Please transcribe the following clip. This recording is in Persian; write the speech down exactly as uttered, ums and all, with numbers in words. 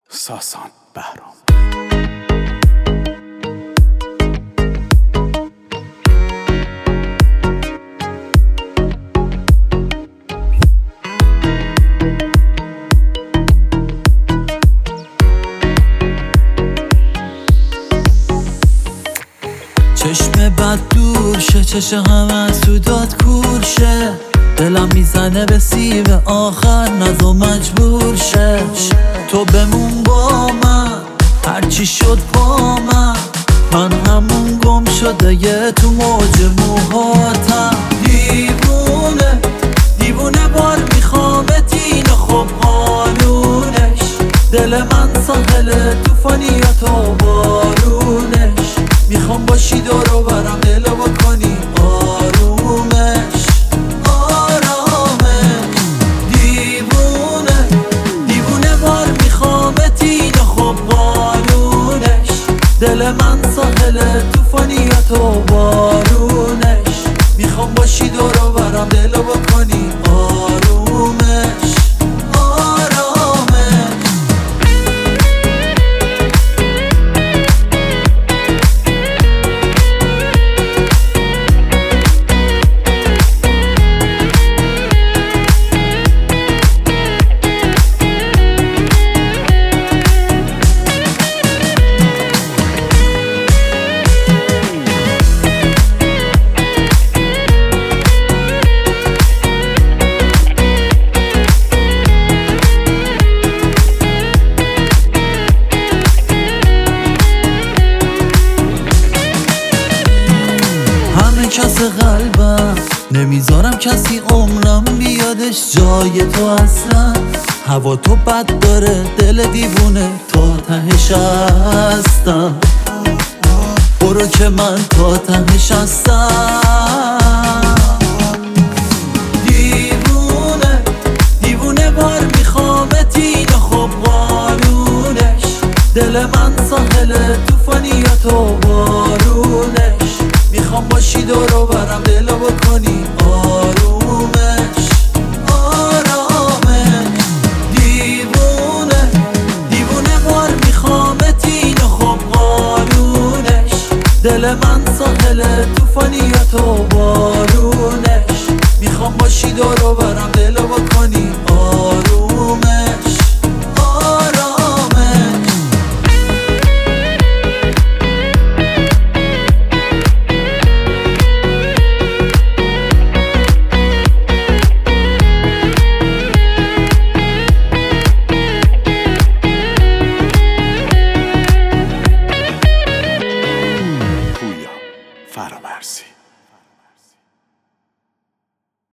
ساسان بهرام. چشم بد دور شه، چشم همه سودات کور شه، دلم میزنه به سیب آخر نزو مجبور شه. تو بمون با من هرچی شد با من، من همون گم شده یه تو موج موهاتم. دیوونه دیوونه بار میخوامت اینو خب قانونش، دل من ساحل توفانی یا تو بارونش. میخوام باشی دورو برم دلو بکنی آرومش آرامش. دیوونه دیوونه بار میخوامت اینو خب قانونش، دل من ساحل توفانی یا تو بارونش. میخوام باشی دورو برم دلو بکنی آرومش آرامش. کس قلبم نمیذارم کسی عمرم بیادش جای تو اصلا. هوا تو بد داره دل دیوونه تا تهش هستم، برو که من تا تهش هستم. دیوونه دیوونه بار میخوامت اینو خب قانونش، دل من ساحل توفانی یا تو بارونش. میخوام باشی دورو برم دلو بکنی آرومش آرامش. دیوونه دیوونه بار میخوامت اینو خب قانونش، دل من ساحل توفانی یا تو بارونش. میخوام باشی دورو برم دلو بکنی آرومش آرامش. پویا فرامرزی.